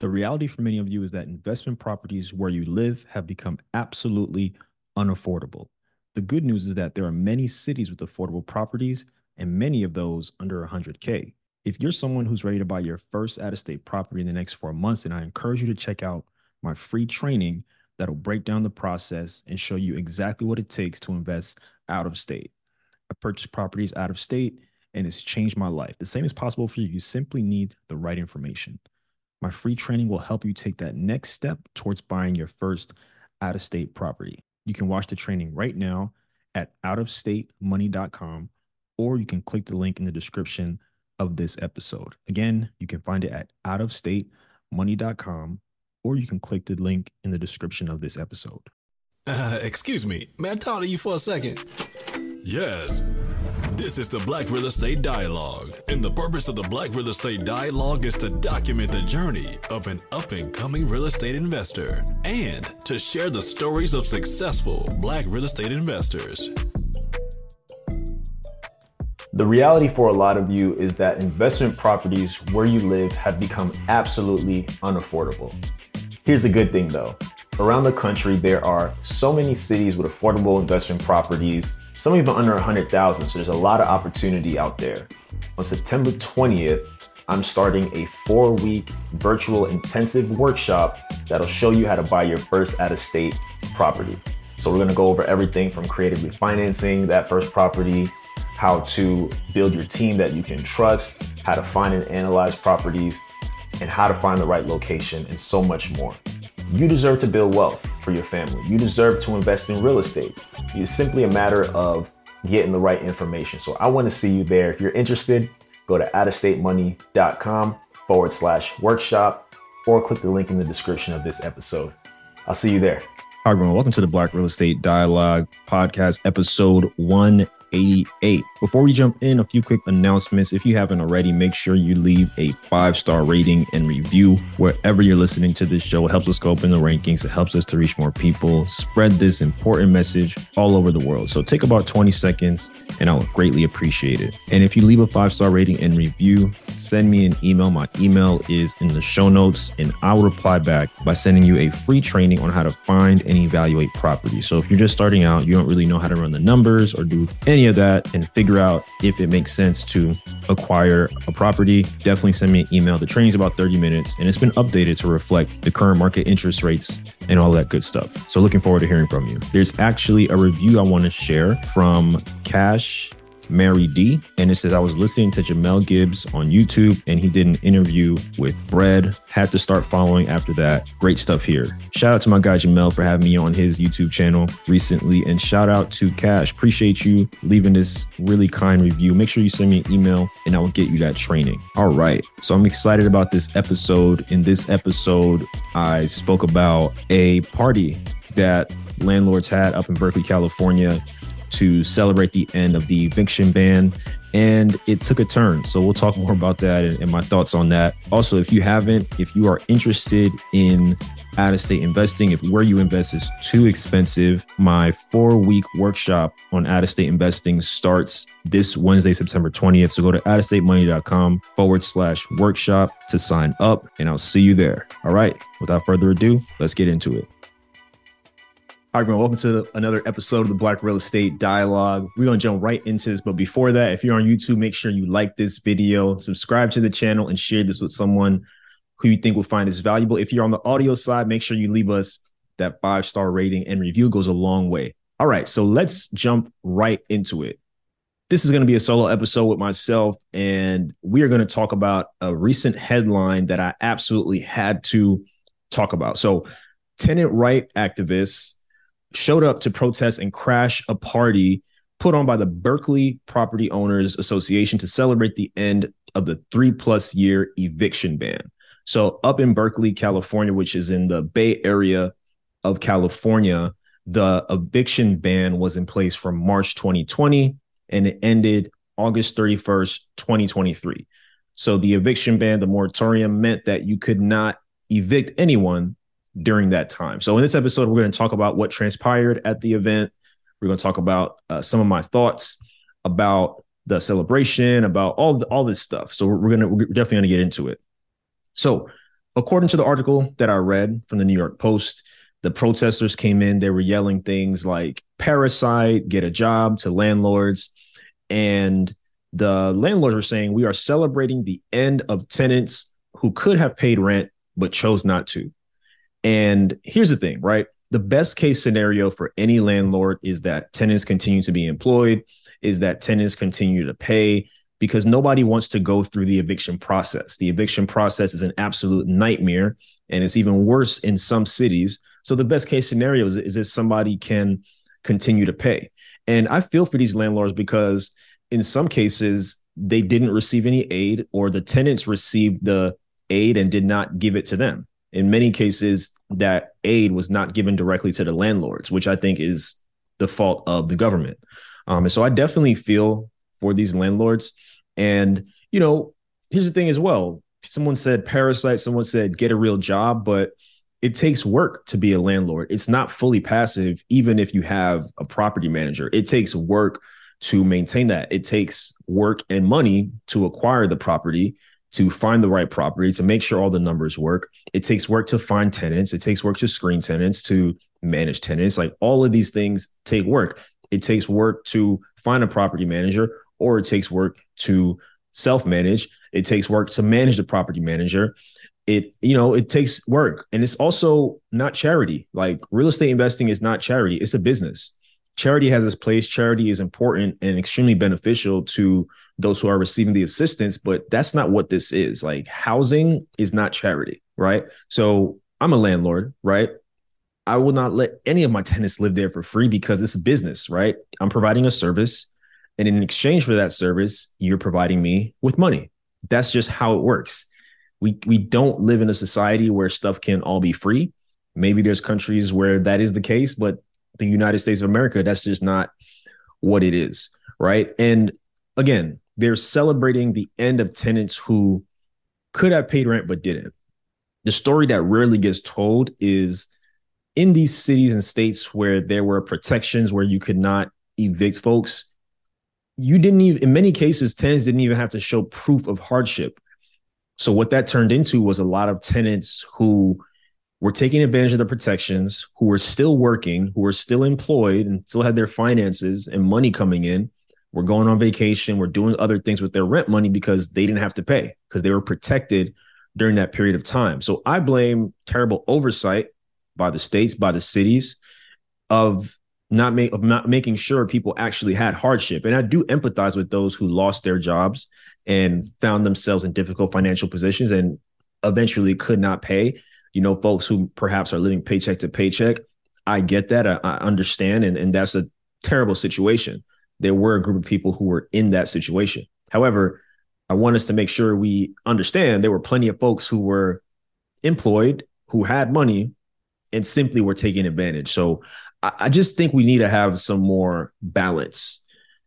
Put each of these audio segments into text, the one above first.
The reality for many of you is that investment properties where you live have become absolutely unaffordable. The good news is that there are many cities with affordable properties and many of those under 100K. If you're someone who's ready to buy your first out of state property in the next 4 months, then I encourage you to check out my free training that'll break down the process and show you exactly what it takes to invest out of state. I purchased properties out of state and it's changed my life. The same is possible for you. You simply need the right information. My free training will help you take that next step towards buying your first out of state property. You can watch the training right now at outofstatemoney.com, or you can click the link in the description of this episode. Again, you can find it at outofstatemoney.com, or you can click the link in the description of this episode. Excuse me, may I talk to you for a second? Yes. This is the Black Real Estate Dialogue, and the purpose of the Black Real Estate Dialogue is to document the journey of an up-and-coming real estate investor and to share the stories of successful Black real estate investors. The reality for a lot of you is that investment properties where you live have become absolutely unaffordable. Here's the good thing though. Around the country, there are so many cities with affordable investment properties, some even under 100,000. So there's a lot of opportunity out there. On September 20th, I'm starting a 4-week virtual intensive workshop that'll show you how to buy your first out-of-state property. So we're gonna go over everything from creatively financing that first property, how to build your team that you can trust, how to find and analyze properties, and how to find the right location, and so much more. You deserve to build wealth for your family. You deserve to invest in real estate. It's simply a matter of getting the right information. So I want to see you there. If you're interested, go to outofstatemoney.com/workshop or click the link in the description of this episode. I'll see you there. Hi, everyone. Welcome to the Black Real Estate Dialogue podcast, episode 188. Before we jump in, a few quick announcements. If you haven't already, make sure you leave a 5-star rating and review wherever you're listening to this show. It helps us go up in the rankings. It helps us to reach more people, spread this important message all over the world. So take about 20 seconds and I'll greatly appreciate it. And if you leave a 5-star rating and review, send me an email. My email is in the show notes and I will reply back by sending you a free training on how to find and evaluate property. So if you're just starting out, you don't really know how to run the numbers or do any of that and figure out if it makes sense to acquire a property, definitely send me an email. The training's about 30 minutes and it's been updated to reflect the current market interest rates and all that good stuff. So looking forward to hearing from you. There's actually a review I want to share from Cash Mary D. And it says, I was listening to Jamel Gibbs on YouTube and he did an interview with Bread. Had to start following after that. Great stuff here. Shout out to my guy Jamel for having me on his YouTube channel recently. And shout out to Cash. Appreciate you leaving this really kind review. Make sure you send me an email and I will get you that training. All right. So I'm excited about this episode. In this episode, I spoke about a party that landlords had up in Berkeley, California, to celebrate the end of the eviction ban, and it took a turn. So we'll talk more about that and my thoughts on that. Also, if you are interested in out-of-state investing, if where you invest is too expensive, my 4-week workshop on out-of-state investing starts this Wednesday, September 20th. So go to outofstatemoney.com/workshop to sign up, and I'll see you there. All right. Without further ado, let's get into it. Hi, everyone. Welcome to another episode of the Black Real Estate Dialogue. We're going to jump right into this. But before that, if you're on YouTube, make sure you like this video, subscribe to the channel, and share this with someone who you think will find this valuable. If you're on the audio side, make sure you leave us that 5-star rating and review. It goes a long way. All right, so let's jump right into it. This is going to be a solo episode with myself, and we are going to talk about a recent headline that I absolutely had to talk about. So tenant right activists showed up to protest and crash a party put on by the Berkeley Property Owners Association to celebrate the end of the 3+ year eviction ban. So up in Berkeley, California, which is in the Bay Area of California, the eviction ban was in place from March 2020 and it ended August 31st, 2023. So the eviction ban, the moratorium, meant that you could not evict anyone during that time. So in this episode, we're going to talk about what transpired at the event. We're going to talk about some of my thoughts about the celebration, about all this stuff. So we're definitely going to get into it. So according to the article that I read from the New York Post, the protesters came in, they were yelling things like parasite, get a job to landlords. And the landlords were saying, we are celebrating the end of tenants who could have paid rent, but chose not to. And here's the thing, right? The best case scenario for any landlord is that tenants continue to be employed, is that tenants continue to pay, because nobody wants to go through the eviction process. The eviction process is an absolute nightmare, and it's even worse in some cities. So the best case scenario is if somebody can continue to pay. And I feel for these landlords because in some cases, they didn't receive any aid, or the tenants received the aid and did not give it to them. In many cases, that aid was not given directly to the landlords, which I think is the fault of the government. And so I definitely feel for these landlords. And, you know, here's the thing as well. Someone said parasite, someone said get a real job, but it takes work to be a landlord. It's not fully passive, even if you have a property manager. It takes work to maintain that. It takes work and money to acquire the property, to find the right property, to make sure all the numbers work. It takes work to find tenants. It takes work to screen tenants, to manage tenants. Like, all of these things take work. It takes work to find a property manager, or it takes work to self-manage. It takes work to manage the property manager. It takes work. And it's also not charity. Like, real estate investing is not charity. It's a business. Charity has its place. Charity is important and extremely beneficial to those who are receiving the assistance, but that's not what this is. Like, housing is not charity, right? So I'm a landlord, right? I will not let any of my tenants live there for free because it's a business, right? I'm providing a service, and in exchange for that service, you're providing me with money. That's just how it works. We don't live in a society where stuff can all be free. Maybe there's countries where that is the case, but the United States of America, that's just not what it is, right? And again, they're celebrating the end of tenants who could have paid rent but didn't. The story that rarely gets told is in these cities and states where there were protections where you could not evict folks, you didn't even, in many cases, tenants didn't even have to show proof of hardship. So what that turned into was a lot of tenants who were taking advantage of the protections, who were still working, who were still employed and still had their finances and money coming in, were going on vacation, were doing other things with their rent money because they didn't have to pay, because they were protected during that period of time. So I blame terrible oversight by the states, by the cities, of not making sure people actually had hardship. And I do empathize with those who lost their jobs and found themselves in difficult financial positions and eventually could not pay. You know, folks who perhaps are living paycheck to paycheck. I get that. I understand. And that's a terrible situation. There were a group of people who were in that situation. However, I want us to make sure we understand there were plenty of folks who were employed, who had money, and simply were taking advantage. So I just think we need to have some more balance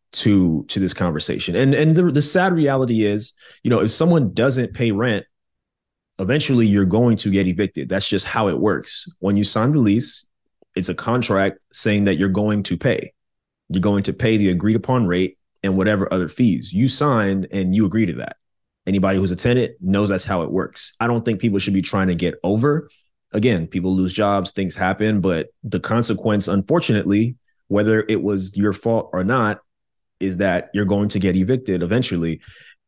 to this conversation. And the sad reality is, you know, if someone doesn't pay rent, eventually you're going to get evicted. That's just how it works. When you sign the lease, it's a contract saying that you're going to pay. You're going to pay the agreed upon rate and whatever other fees you signed, and you agree to that. Anybody who's a tenant knows that's how it works. I don't think people should be trying to get over. Again, people lose jobs, things happen, but the consequence, unfortunately, whether it was your fault or not, is that you're going to get evicted eventually.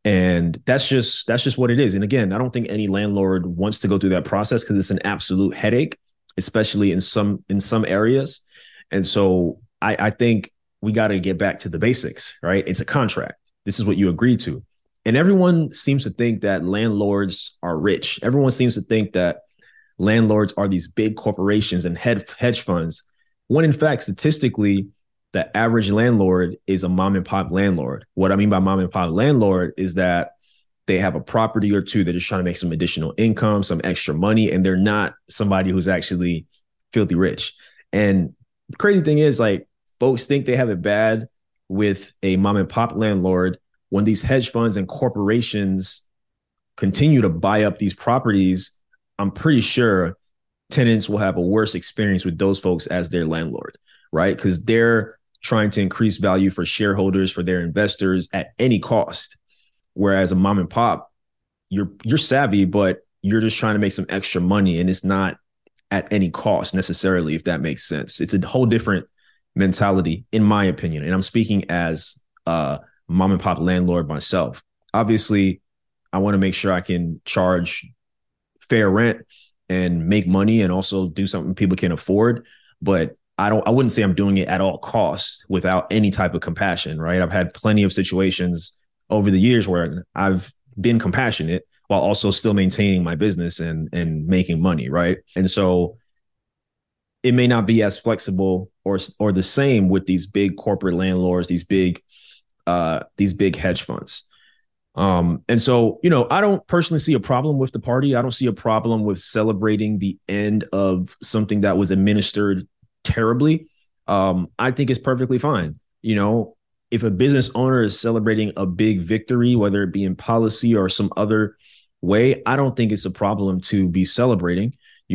And that's just what it is. And again, I don't think any landlord wants to go through that process because it's an absolute headache, especially in some areas. And so I think we got to get back to the basics, right? It's a contract. This is what you agreed to. And everyone seems to think that landlords are rich. Everyone seems to think that landlords are these big corporations and hedge funds, when in fact, statistically, the average landlord is a mom and pop landlord. What I mean by mom and pop landlord is that they have a property or two. They're just trying to make some additional income, some extra money, and they're not somebody who's actually filthy rich. And the crazy thing is, like, folks think they have it bad with a mom and pop landlord when these hedge funds and corporations continue to buy up these properties. I'm pretty sure tenants will have a worse experience with those folks as their landlord, right? Because they're trying to increase value for shareholders, for their investors at any cost. Whereas a mom and pop, you're savvy, but you're just trying to make some extra money, and it's not at any cost necessarily, if that makes sense. It's a whole different mentality, in my opinion. And I'm speaking as a mom and pop landlord myself. Obviously, I want to make sure I can charge fair rent and make money and also do something people can afford. But I wouldn't say I'm doing it at all costs without any type of compassion, right? I've had plenty of situations over the years where I've been compassionate while also still maintaining my business and making money, right? And so it may not be as flexible or the same with these big corporate landlords, these big hedge funds. And so, I don't personally see a problem with the party. I don't see a problem with celebrating the end of something that was administered terribly. I think it's perfectly fine. If a business owner is celebrating a big victory, whether it be in policy or some other way, I don't think it's a problem to be celebrating.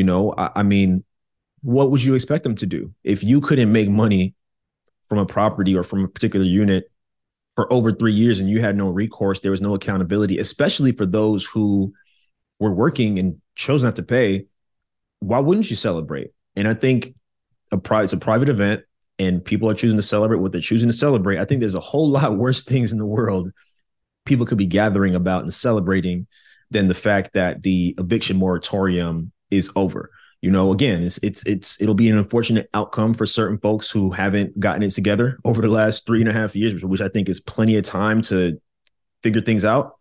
I mean, what would you expect them to do? If you couldn't make money from a property or from a particular unit for over 3 years and you had no recourse, there was no accountability, especially for those who were working and chose not to pay, why wouldn't you celebrate? And I think it's a private event and people are choosing to celebrate what they're choosing to celebrate. I think there's a whole lot worse things in the world people could be gathering about and celebrating than the fact that the eviction moratorium is over. Again, it'll be an unfortunate outcome for certain folks who haven't gotten it together over the last 3.5 years, which I think is plenty of time to figure things out.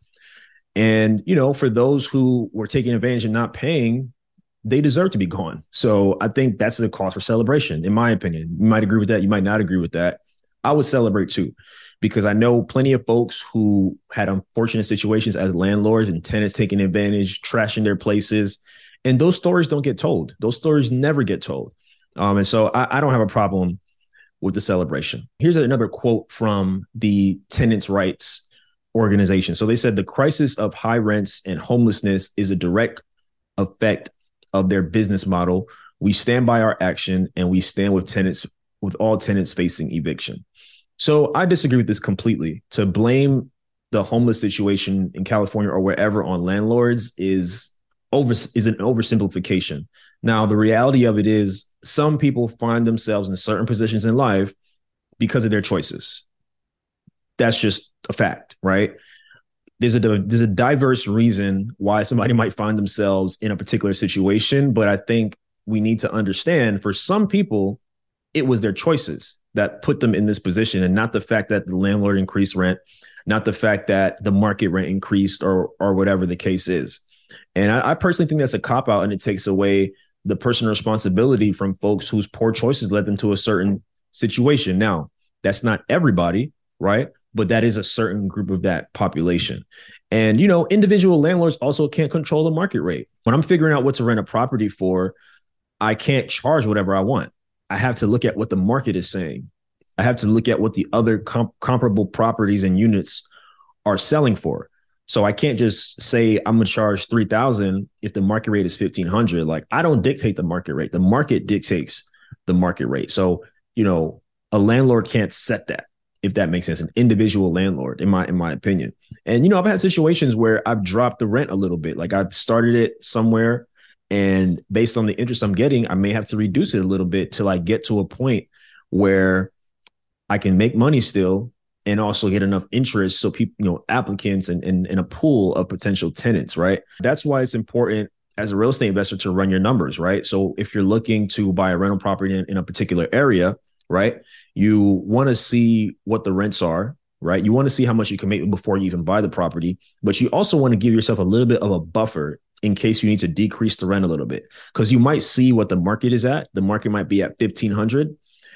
And, for those who were taking advantage and not paying, they deserve to be gone. So I think that's a cause for celebration, in my opinion. You might agree with that. You might not agree with that. I would celebrate too, because I know plenty of folks who had unfortunate situations as landlords and tenants taking advantage, trashing their places. And those stories don't get told. Those stories never get told. And so I don't have a problem with the celebration. Here's another quote from the tenants' rights organization. So they said the crisis of high rents and homelessness is a direct effect of their business model. We stand by our action and we stand with all tenants facing eviction. So I disagree with this completely. To blame the homeless situation in California or wherever on landlords is an oversimplification. Now, the reality of it is some people find themselves in certain positions in life because of their choices. That's just a fact, right? There's a diverse reason why somebody might find themselves in a particular situation, but I think we need to understand for some people, it was their choices that put them in this position and not the fact that the landlord increased rent, not the fact that the market rent increased or whatever the case is. And I personally think that's a cop-out, and it takes away the personal responsibility from folks whose poor choices led them to a certain situation. Now, that's not everybody, right? But that is a certain group of that population. And, individual landlords also can't control the market rate. When I'm figuring out what to rent a property for, I can't charge whatever I want. I have to look at what the market is saying. I have to look at what the other comparable properties and units are selling for. So I can't just say I'm going to charge $3,000 if the market rate is $1,500. Like, I don't dictate the market rate. The market dictates the market rate. So, a landlord can't set that, if that makes sense. An individual landlord, in my opinion. And, I've had situations where I've dropped the rent a little bit. Like, I've started it somewhere, and based on the interest I'm getting, I may have to reduce it a little bit till I get to a point where I can make money still and also get enough interest so people, applicants and a pool of potential tenants, right? That's why it's important as a real estate investor to run your numbers, right? So if you're looking to buy a rental property in a particular area, right, you want to see what the rents are, right? You want to see how much you can make before you even buy the property, but you also want to give yourself a little bit of a buffer in case you need to decrease the rent a little bit, because you might see what the market is at. The market might be at 1,500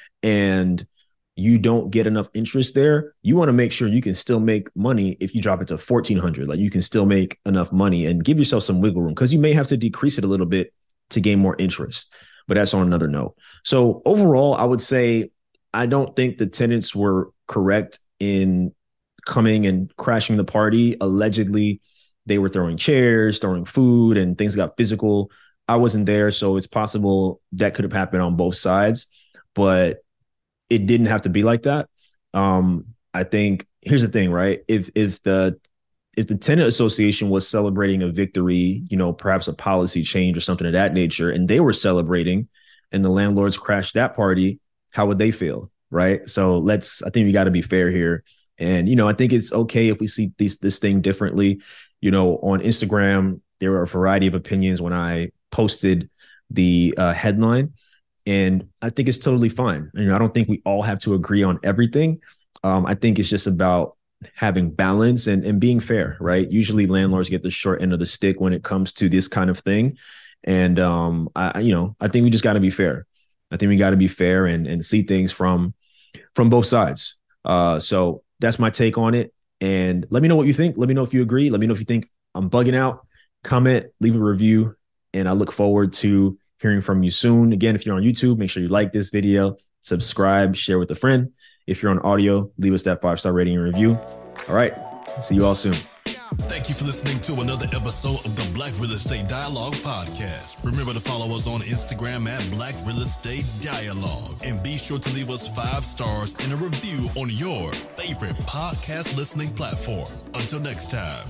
and you don't get enough interest there. You want to make sure you can still make money if you drop it to 1,400. Like, you can still make enough money and give yourself some wiggle room, because you may have to decrease it a little bit to gain more interest. But that's on another note. So overall, I would say I don't think the tenants were correct in coming and crashing the party. Allegedly, they were throwing chairs, throwing food, and things got physical. I wasn't there, so it's possible that could have happened on both sides. But it didn't have to be like that. I think here's the thing, right? If the the tenant association was celebrating a victory, perhaps a policy change or something of that nature, and they were celebrating, and the landlords crashed that party, how would they feel, right? So I think we got to be fair here. And, I think it's okay if we see this thing differently. On Instagram, there were a variety of opinions when I posted the headline, and I think it's totally fine. I don't think we all have to agree on everything. I think it's just about having balance and being fair, right? Usually landlords get the short end of the stick when it comes to this kind of thing. And, I think we just got to be fair. I think we got to be fair and see things from both sides. So that's my take on it. And let me know what you think. Let me know if you agree. Let me know if you think I'm bugging out. Comment, leave a review, and I look forward to hearing from you soon. Again, if you're on YouTube, make sure you like this video, subscribe, share with a friend. If you're on audio, leave us that 5-star rating and review. All right. See you all soon. Thank you for listening to another episode of the Black Real Estate Dialogue podcast. Remember to follow us on Instagram at Black Real Estate Dialogue. And be sure to leave us 5 stars and a review on your favorite podcast listening platform. Until next time.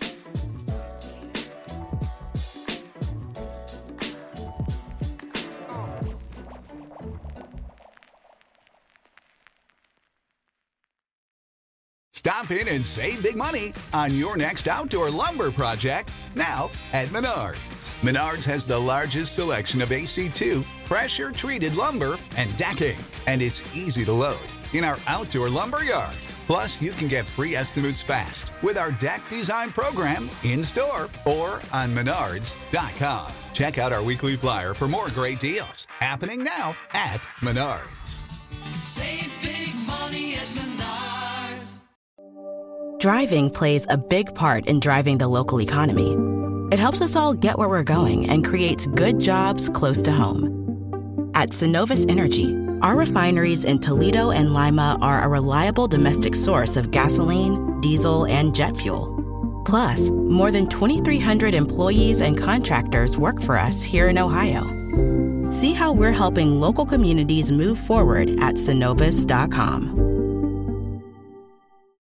Stop in and save big money on your next outdoor lumber project now at Menards. Menards has the largest selection of AC2 pressure-treated lumber and decking, and it's easy to load in our outdoor lumber yard. Plus, you can get free estimates fast with our deck design program in-store or on Menards.com. Check out our weekly flyer for more great deals happening now at Menards. Save big money at Menards. Driving plays a big part in driving the local economy. It helps us all get where we're going and creates good jobs close to home. At Synovus Energy, our refineries in Toledo and Lima are a reliable domestic source of gasoline, diesel, and jet fuel. Plus, more than 2,300 employees and contractors work for us here in Ohio. See how we're helping local communities move forward at Synovus.com.